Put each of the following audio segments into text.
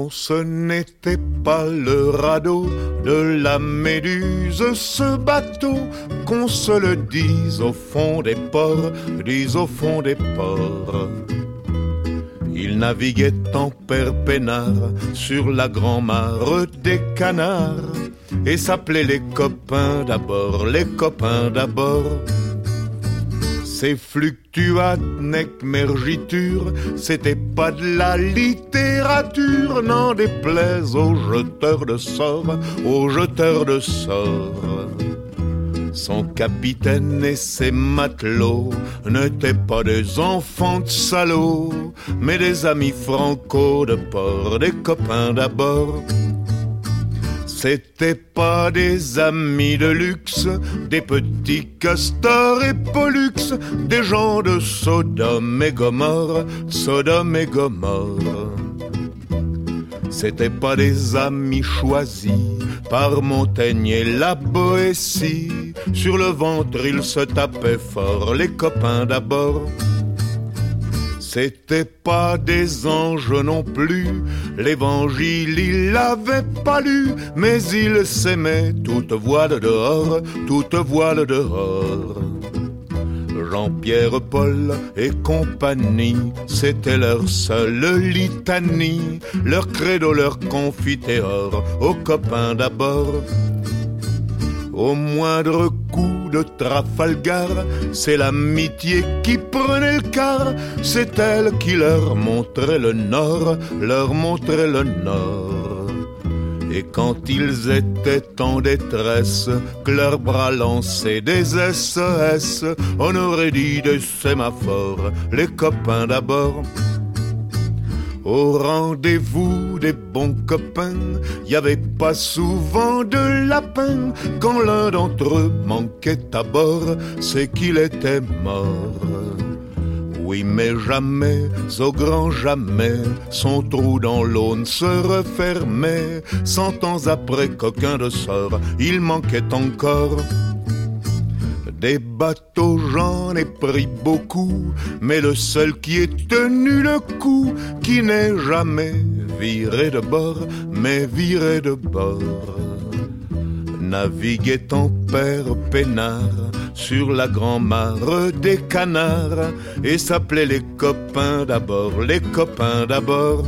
ce n'était pas le radeau de la Méduse, ce bateau, qu'on se le dise au fond des ports, dise au fond des ports. Il naviguait en père peinard sur la grand-mare des canards et s'appelait les copains d'abord, les copains d'abord. Ces fluctuates nec mergiture, c'était pas de la littérature, n'en déplaise aux jeteurs de sorts, aux jeteurs de sorts. Son capitaine et ses matelots n'étaient pas des enfants de salauds, mais des amis franco de port, des copains d'abord. C'étaient pas des amis de luxe, des petits castors et pollux, des gens de Sodome et Gomorre, Sodome et Gomorre. C'étaient pas des amis choisis par Montaigne et la Boétie. Sur le ventre ils se tapaient fort, les copains d'abord. C'étaient pas des anges non plus, l'évangile il l'avait pas lu, mais ils s'aimaient toute voile dehors, toute voile dehors. Jean-Pierre, Paul et compagnie, c'était leur seule litanie, leur credo, leur confiteor, aux copains d'abord. Au moindre coup de Trafalgar, c'est l'amitié qui prenait le quart, c'est elle qui leur montrait le nord, leur montrait le nord. Et quand ils étaient en détresse, que leurs bras lançaient des SOS, on aurait dit des sémaphores, les copains d'abord. Au rendez-vous des bons copains, y avait pas souvent de lapin. Quand l'un d'entre eux manquait à bord, c'est qu'il était mort. Oui, mais jamais, au grand jamais, son trou dans l'Aune se refermait. 100 ans après qu'aucun de sort, il manquait encore. Des bateaux j'en ai pris beaucoup, mais le seul qui ait tenu le coup, qui n'est jamais viré de bord, mais viré de bord. Naviguait en père peinard sur la grand-mare des canards et s'appelait les copains d'abord, les copains d'abord.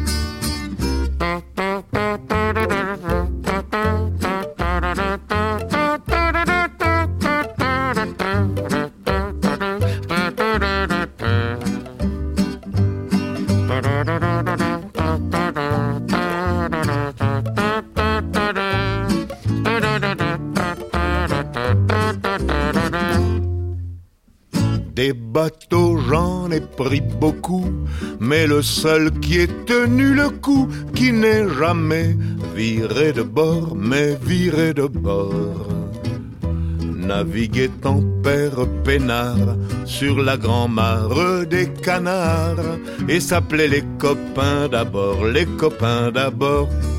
Des bateaux j'en ai pris beaucoup, mais le seul qui ait tenu le coup, qui n'est jamais viré de bord, mais viré de bord. Naviguait en père peinard sur la grand-mare des canards et s'appelait les copains d'abord, les copains d'abord.